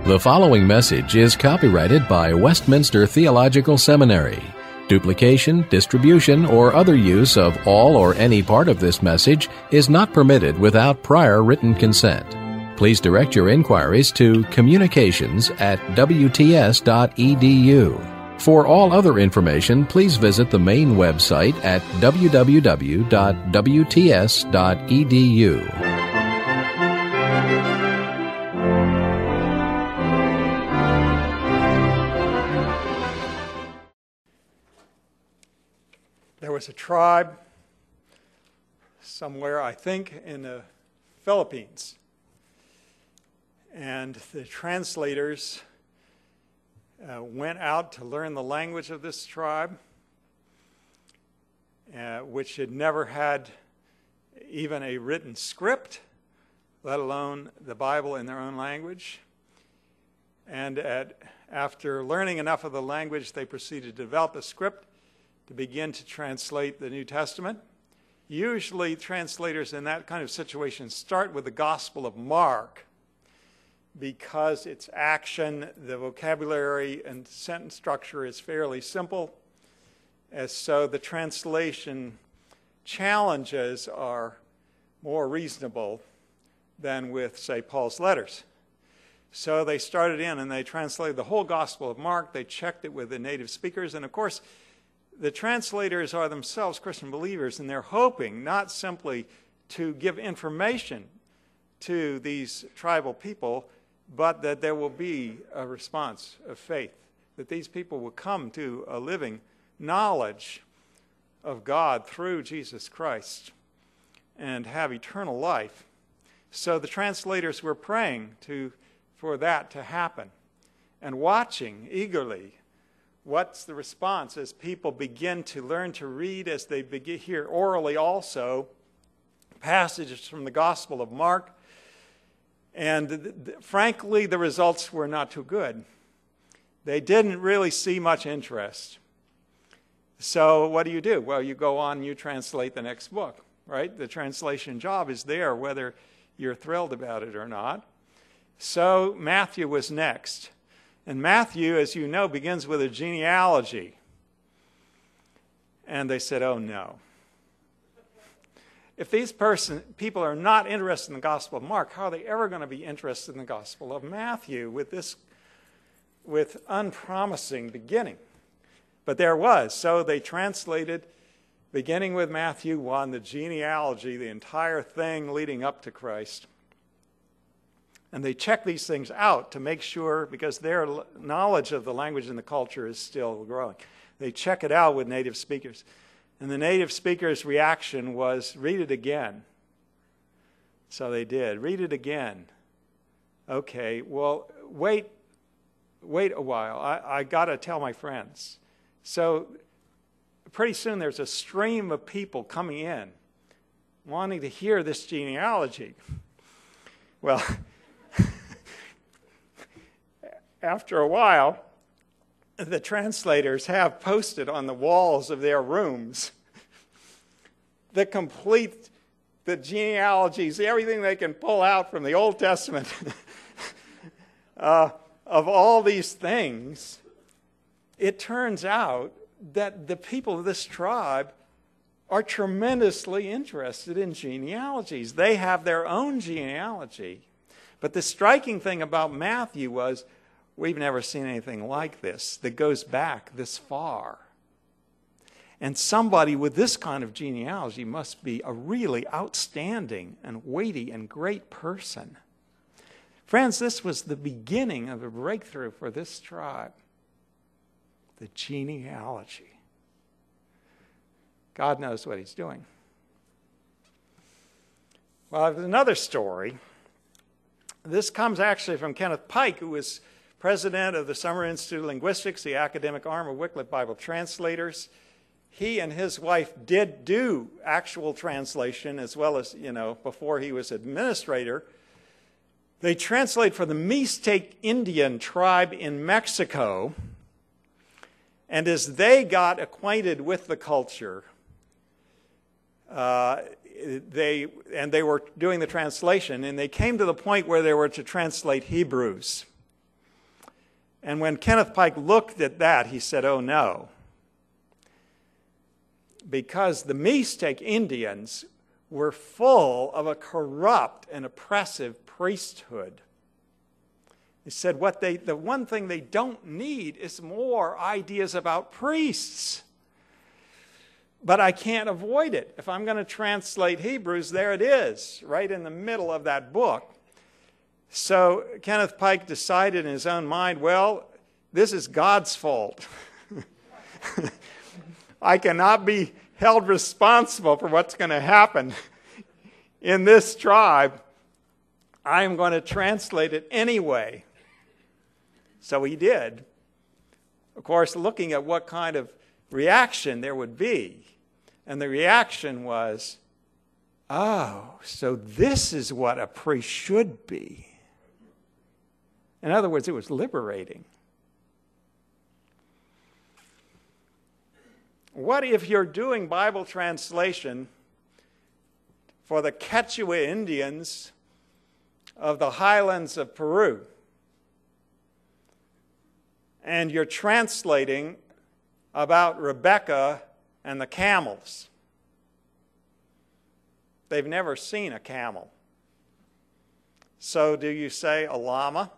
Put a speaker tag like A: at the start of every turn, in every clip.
A: The following message is copyrighted by Westminster Theological Seminary. Duplication, distribution, or other use of all or any part of this message is not permitted without prior written consent. Please direct your inquiries to communications@wts.edu. For all other information, please visit the main website at www.wts.edu.
B: There was a tribe somewhere, I think, in the Philippines. And the translators went out to learn the language of this tribe, which had never had even a written script, let alone the Bible in their own language. And after learning enough of the language, they proceeded to develop a script to begin to translate the New Testament. Usually translators in that kind of situation start with the Gospel of Mark because its action, the vocabulary, and sentence structure is fairly simple. And so the translation challenges are more reasonable than with, say, Paul's letters. So they started in and they translated the whole Gospel of Mark. They checked it with the native speakers. And of course, the translators are themselves Christian believers, and they're hoping not simply to give information to these tribal people, but that there will be a response of faith, that these people will come to a living knowledge of God through Jesus Christ and have eternal life. So the translators were praying for that to happen and watching eagerly what's the response as people begin to learn to read, as they begin hear orally also passages from the Gospel of Mark. And frankly, the results were not too good. They didn't really see much interest. So what do? Well, you go on and you translate the next book, right? The translation job is there, whether you're thrilled about it or not. So Matthew was next. And Matthew, as you know, begins with a genealogy. And they said, oh no. If these people are not interested in the Gospel of Mark, how are they ever going to be interested in the Gospel of Matthew with unpromising beginning? But there was. So they translated, beginning with Matthew 1, the genealogy, the entire thing leading up to Christ. And they check these things out to make sure, because their knowledge of the language and the culture is still growing. They check it out with native speakers. And the native speakers' reaction was, read it again. So they did. Read it again. Okay, well, wait a while. I got to tell my friends. So pretty soon there's a stream of people coming in wanting to hear this genealogy. Well, after a while, the translators have posted on the walls of their rooms the genealogies, everything they can pull out from the Old Testament of all these things. It turns out that the people of this tribe are tremendously interested in genealogies. They have their own genealogy. But the striking thing about Matthew was, we've never seen anything like this that goes back this far. And somebody with this kind of genealogy must be a really outstanding and weighty and great person. Friends, this was the beginning of a breakthrough for this tribe. The genealogy. God knows what he's doing. Well, there's another story. This comes actually from Kenneth Pike, who was president of the Summer Institute of Linguistics, the academic arm of Wycliffe Bible Translators. He and his wife did do actual translation as well as, before he was administrator. They translate for the Mixtec Indian tribe in Mexico. And as they got acquainted with the culture, they were doing the translation, and they came to the point where they were to translate Hebrews. And when Kenneth Pike looked at that, he said, oh no. Because the Mixtec Indians were full of a corrupt and oppressive priesthood. He said the one thing they don't need is more ideas about priests. But I can't avoid it. If I'm going to translate Hebrews, there it is, right in the middle of that book. So Kenneth Pike decided in his own mind, well, this is God's fault. I cannot be held responsible for what's going to happen in this tribe. I am going to translate it anyway. So he did. Of course, looking at what kind of reaction there would be. And the reaction was, oh, so this is what a priest should be. In other words, it was liberating. What if you're doing Bible translation for the Quechua Indians of the highlands of Peru, and you're translating about Rebecca and the camels? They've never seen a camel. So do you say a llama?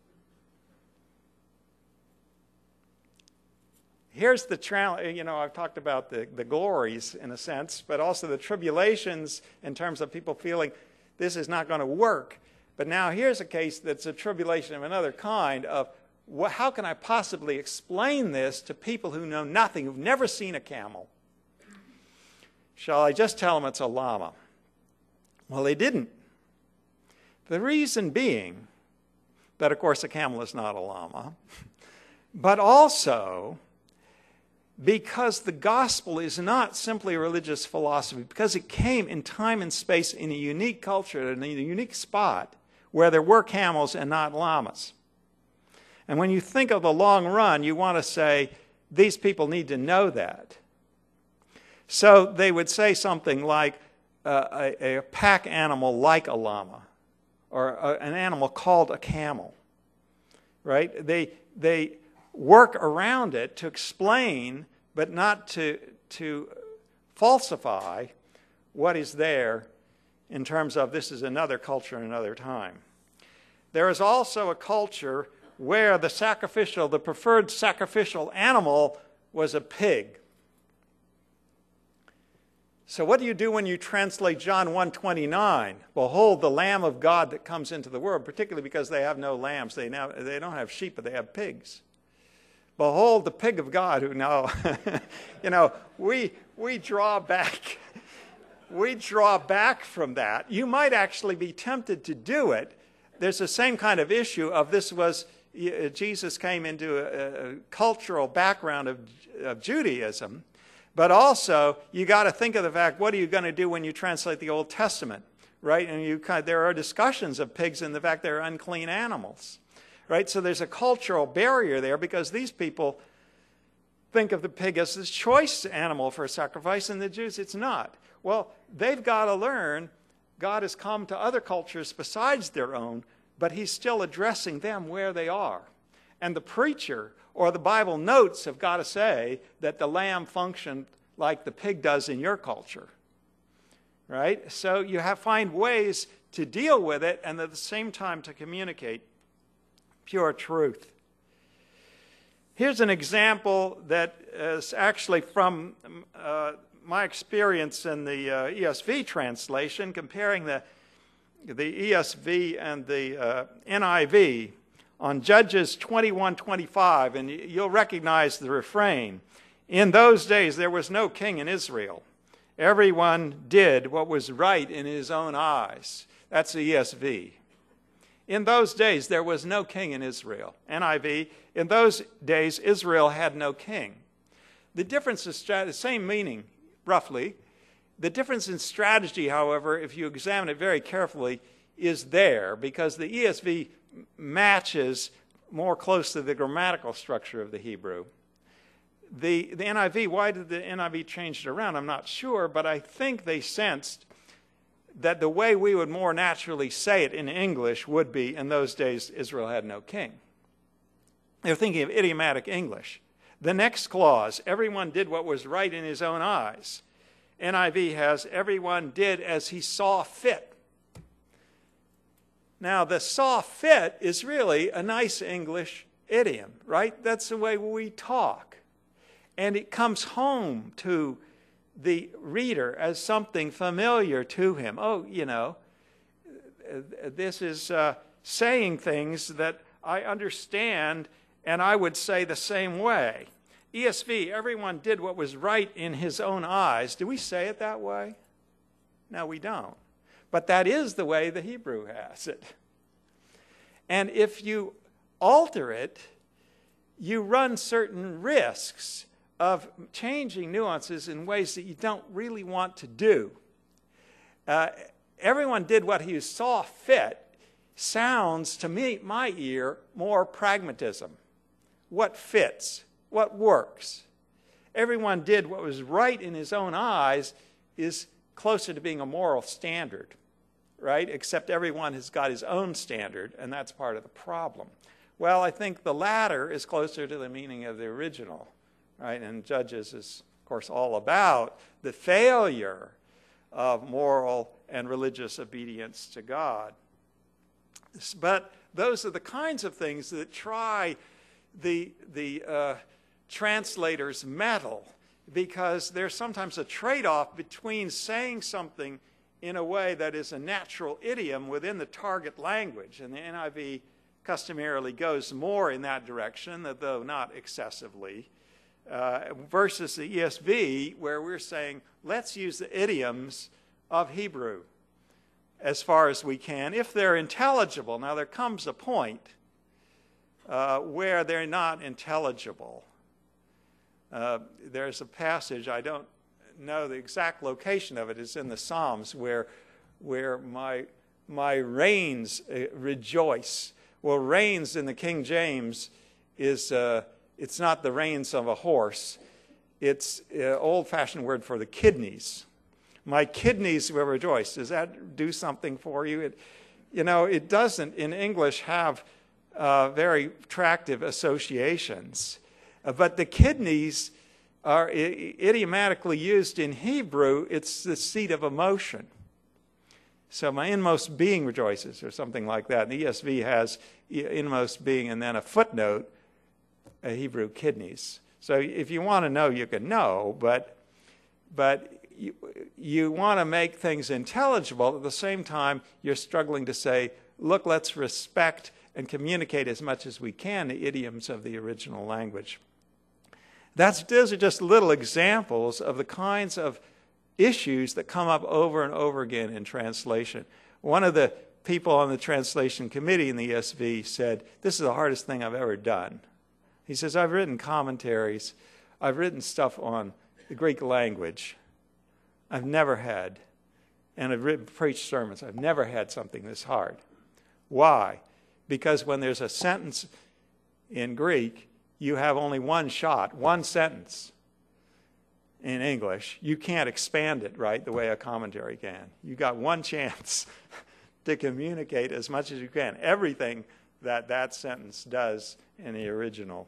B: Here's the challenge. I've talked about the glories in a sense, but also the tribulations in terms of people feeling this is not going to work. But now here's a case that's a tribulation of another kind of how can I possibly explain this to people who know nothing, who've never seen a camel? Shall I just tell them it's a llama? Well, they didn't. The reason being that, of course, a camel is not a llama, but also because the gospel is not simply a religious philosophy, because it came in time and space in a unique culture, in a unique spot, where there were camels and not llamas. And when you think of the long run, you want to say, these people need to know that. So they would say something like a pack animal like a llama, or an animal called a camel, right? They work around it to explain, but not to falsify what is there in terms of this is another culture and another time. There is also a culture where the preferred sacrificial animal was a pig. So what do you do when you translate John 1:29? Behold, the Lamb of God that comes into the world, particularly because they have no lambs. They don't have sheep, but they have pigs. Behold, the pig of God who now, we draw back. We draw back from that. You might actually be tempted to do it. There's the same kind of issue of Jesus came into a cultural background of Judaism, but also you got to think of the fact, what are you going to do when you translate the Old Testament, right? And there are discussions of pigs and the fact they're unclean animals, right? So there's a cultural barrier there because these people think of the pig as this choice animal for sacrifice, and the Jews, it's not. Well, they've got to learn God has come to other cultures besides their own, but he's still addressing them where they are. And the preacher or the Bible notes have got to say that the lamb functioned like the pig does in your culture, right? So you find ways to deal with it and at the same time to communicate pure truth. Here's an example that is actually from my experience in the ESV translation, comparing the ESV and the NIV on Judges 21:25, and you'll recognize the refrain. In those days there was no king in Israel. Everyone did what was right in his own eyes. That's the ESV. In those days there was no king in Israel. NIV, in those days Israel had no king. The difference is the same meaning, roughly. The difference in strategy, however, if you examine it very carefully, is there because the ESV matches more closely the grammatical structure of the Hebrew. The NIV, why did the NIV change it around? I'm not sure, but I think they sensed that the way we would more naturally say it in English would be, in those days, Israel had no king. They're thinking of idiomatic English. The next clause, everyone did what was right in his own eyes. NIV has, everyone did as he saw fit. Now, the saw fit is really a nice English idiom, right? That's the way we talk. And it comes home to the reader as something familiar to him. Oh, you know, this is saying things that I understand and I would say the same way. ESV, everyone did what was right in his own eyes. Do we say it that way? No, we don't. But that is the way the Hebrew has it. And if you alter it, you run certain risks of changing nuances in ways that you don't really want to do. Everyone did what he saw fit sounds, to me, my ear, more pragmatism. What fits? What works? Everyone did what was right in his own eyes is closer to being a moral standard, right? Except everyone has got his own standard, and that's part of the problem. Well, I think the latter is closer to the meaning of the original, right? And Judges is, of course, all about the failure of moral and religious obedience to God. But those are the kinds of things that try the translator's mettle, because there's sometimes a trade-off between saying something in a way that is a natural idiom within the target language, and the NIV customarily goes more in that direction, though not excessively, versus the ESV, where we're saying, let's use the idioms of Hebrew as far as we can, if they're intelligible. Now, there comes a point where they're not intelligible. There's a passage, I don't know the exact location of it, it's in the Psalms, where my reins rejoice. Well, reins in the King James is, it's not the reins of a horse. It's an old-fashioned word for the kidneys. My kidneys will rejoice. Does that do something for you? It doesn't in English have very attractive associations. But the kidneys are idiomatically used in Hebrew. It's the seat of emotion. So my inmost being rejoices, or something like that. And the ESV has inmost being and then a footnote, Hebrew kidneys. So if you want to know, you can know, but you want to make things intelligible. At the same time, you're struggling to say, look, let's respect and communicate as much as we can the idioms of the original language. Those are just little examples of the kinds of issues that come up over and over again in translation. One of the people on the translation committee in the ESV said, this is the hardest thing I've ever done. He says, I've written commentaries, I've written stuff on the Greek language. I've never had, and I've preached sermons, I've never had something this hard. Why? Because when there's a sentence in Greek, you have only one shot, one sentence. In English, you can't expand it, right, the way a commentary can. You got one chance to communicate as much as you can, everything that sentence does in the original.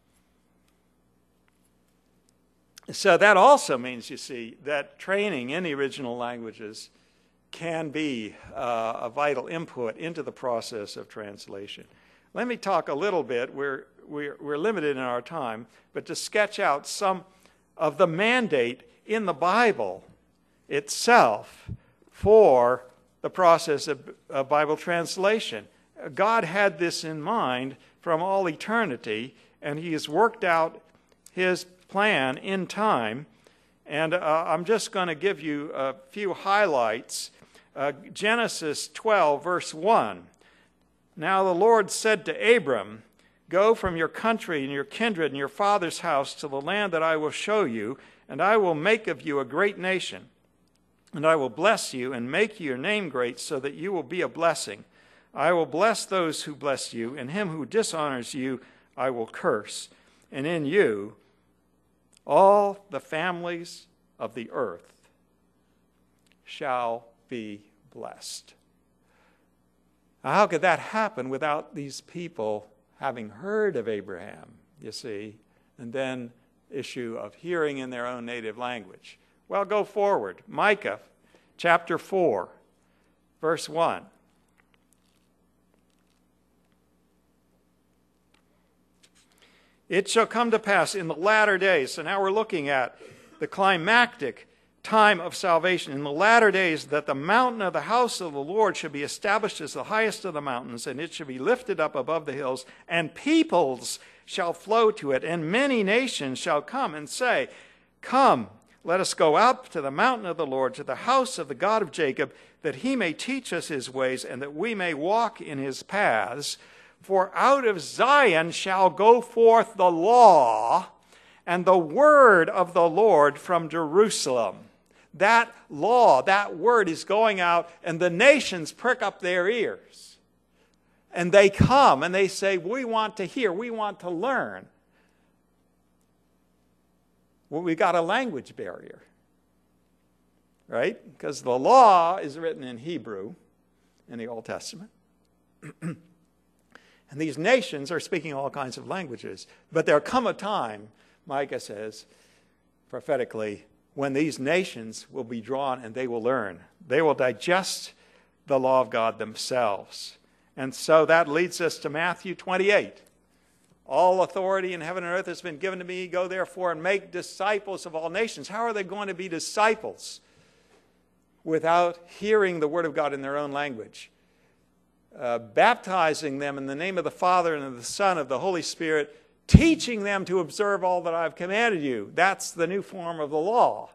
B: So that also means, you see, that training in the original languages can be a vital input into the process of translation. Let me talk a little bit, we're limited in our time, but to sketch out some of the mandate in the Bible itself for the process of Bible translation. God had this in mind from all eternity, and he has worked out his plan in time. And I'm just going to give you a few highlights. Genesis 12, verse 1. Now the Lord said to Abram, go from your country and your kindred and your father's house to the land that I will show you, and I will make of you a great nation. And I will bless you and make your name great so that you will be a blessing. I will bless those who bless you, and him who dishonors you I will curse. And in you all the families of the earth shall be blessed. Now, how could that happen without these people having heard of Abraham, you see, and then issue of hearing in their own native language. Well, go forward. Micah chapter 4, verse 1. It shall come to pass in the latter days. So now we're looking at the climactic time of salvation. In the latter days, that the mountain of the house of the Lord should be established as the highest of the mountains, and it shall be lifted up above the hills, and peoples shall flow to it, and many nations shall come and say, Come, let us go up to the mountain of the Lord, to the house of the God of Jacob, that he may teach us his ways, and that we may walk in his paths. For out of Zion shall go forth the law and the word of the Lord from Jerusalem. That law, that word is going out, and the nations prick up their ears. And they come and they say, we want to hear, we want to learn. Well, we got a language barrier, right? Because the law is written in Hebrew in the Old Testament. And these nations are speaking all kinds of languages. But there'll come a time, Micah says, prophetically, when these nations will be drawn and they will learn. They will digest the law of God themselves. And so that leads us to Matthew 28. All authority in heaven and earth has been given to me. Go therefore and make disciples of all nations. How are they going to be disciples without hearing the word of God in their own language? Baptizing them in the name of the Father and of the Son and of the Holy Spirit, teaching them to observe all that I've commanded you. That's the new form of the law.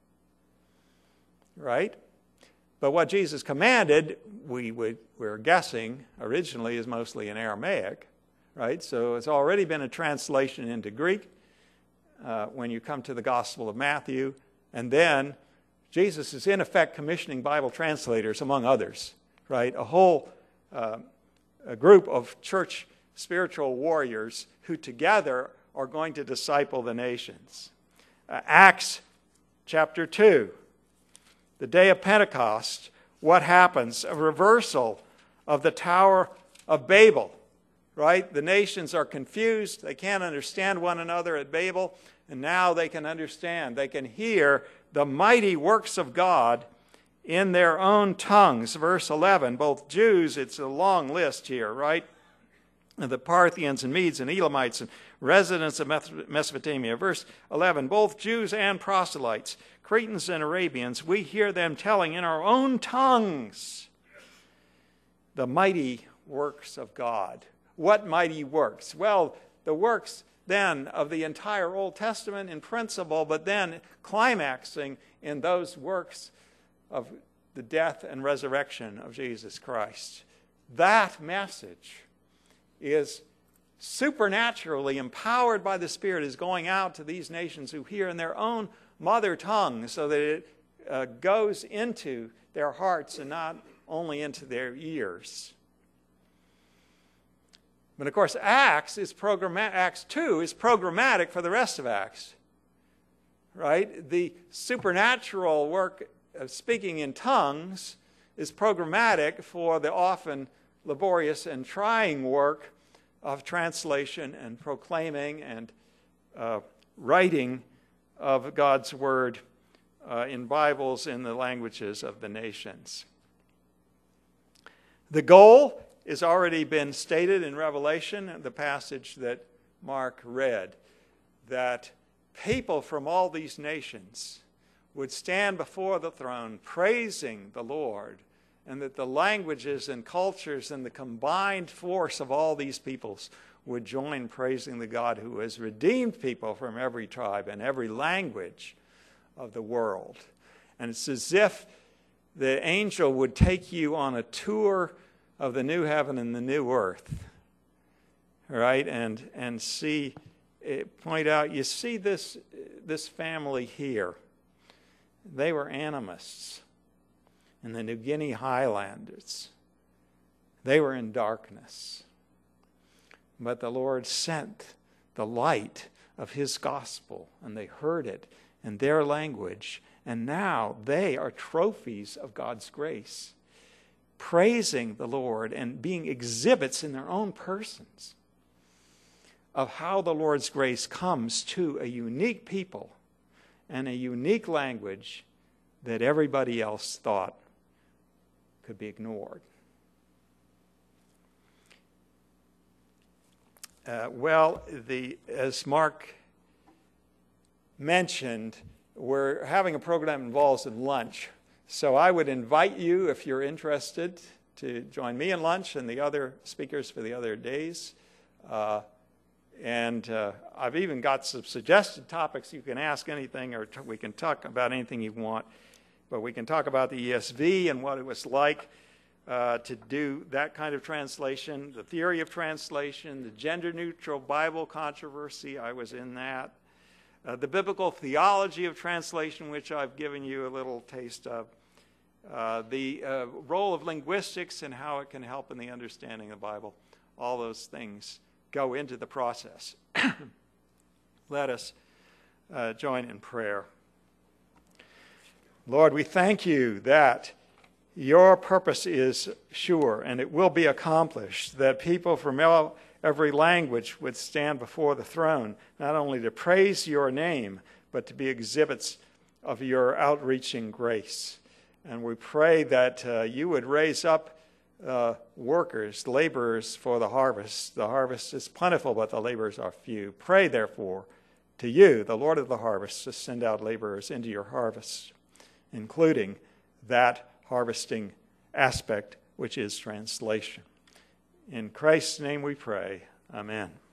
B: Right? But what Jesus commanded, we're guessing, originally is mostly in Aramaic. Right? So it's already been a translation into Greek when you come to the Gospel of Matthew. And then Jesus is in effect commissioning Bible translators, among others. Right? A whole a group of church spiritual warriors who together are going to disciple the nations. Acts chapter 2, the day of Pentecost, what happens? A reversal of the Tower of Babel, right? The nations are confused. They can't understand one another at Babel, and now they can understand. They can hear the mighty works of God in their own tongues. Verse 11, both Jews, it's a long list here, right? The Parthians and Medes and Elamites and residents of Mesopotamia. Verse 11, both Jews and proselytes, Cretans and Arabians, we hear them telling in our own tongues the mighty works of God. What mighty works? Well, the works then of the entire Old Testament in principle, but then climaxing in those works of the death and resurrection of Jesus Christ. That message is supernaturally empowered by the Spirit, is going out to these nations who hear in their own mother tongue, so that it goes into their hearts and not only into their ears. But of course, Acts 2 is programmatic for the rest of Acts. Right? The supernatural work of speaking in tongues is programmatic for the often laborious and trying work of translation and proclaiming and writing of God's Word in Bibles in the languages of the nations. The goal has already been stated in Revelation, the passage that Mark read, that people from all these nations would stand before the throne praising the Lord, and that the languages and cultures and the combined force of all these peoples would join praising the God who has redeemed people from every tribe and every language of the world. And it's as if the angel would take you on a tour of the new heaven and the new earth, right? And see, point out, you see this family here. They were animists in the New Guinea highlanders. They were in darkness. But the Lord sent the light of his gospel, and they heard it in their language. And now they are trophies of God's grace, praising the Lord and being exhibits in their own persons of how the Lord's grace comes to a unique people and a unique language that everybody else thought could be ignored. As Mark mentioned, we're having a program that involves lunch. So I would invite you, if you're interested, to join me in lunch and the other speakers for the other days. I've even got some suggested topics. You can ask anything, or we can talk about anything you want. But we can talk about the ESV and what it was like to do that kind of translation, the theory of translation, the gender-neutral Bible controversy. I was in that. The biblical theology of translation, which I've given you a little taste of. The role of linguistics and how it can help in the understanding of the Bible. All those things go into the process. Let us join in prayer. Lord, we thank you that your purpose is sure and it will be accomplished, that people from every language would stand before the throne, not only to praise your name, but to be exhibits of your outreaching grace. And we pray that you would raise up workers, laborers for the harvest. The harvest is plentiful, but the laborers are few. Pray, therefore, to you, the Lord of the harvest, to send out laborers into your harvest, including that harvesting aspect, which is translation. In Christ's name we pray. Amen.